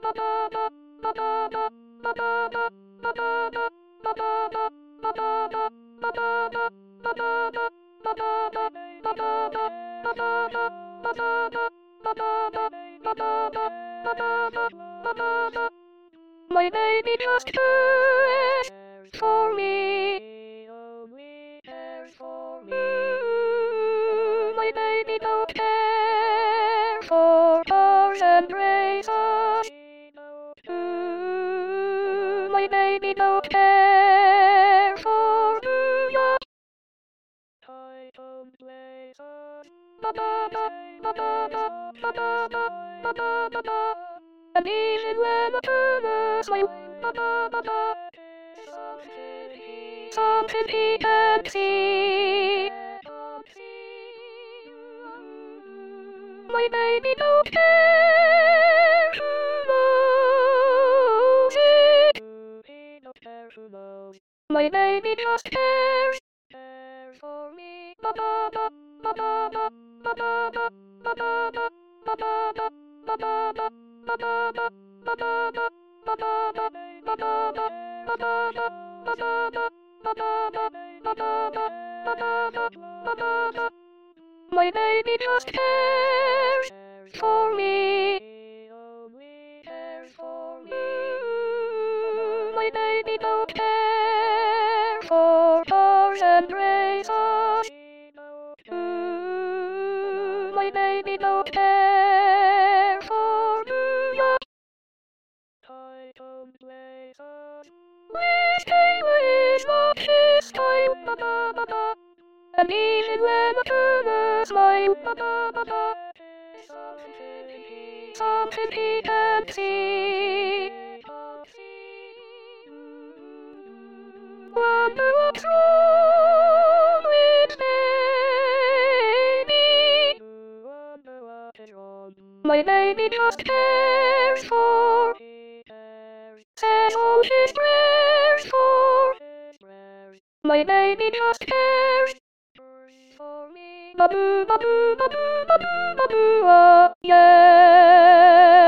My baby just cares for me. Only cares for me. My baby don't care for cars and races. My baby don't care for New York. Titan blazers. And even when the turner smile, something he can't see. My baby don't care who knows it. He don't care who knows. My baby just cares for me. My baby just cares for me. Only cares for me. My baby don't care for cars and races. My baby don't care for New York. Titan blazers. Liz Taylor is not his time. And even when the turner smile, something he can't see. Wonder what's wrong with baby. Wonder what is wrong. My baby just cares for. Says all his prayers for. My baby just cares for me. Babu, babu, babu, babu, babu, yeah.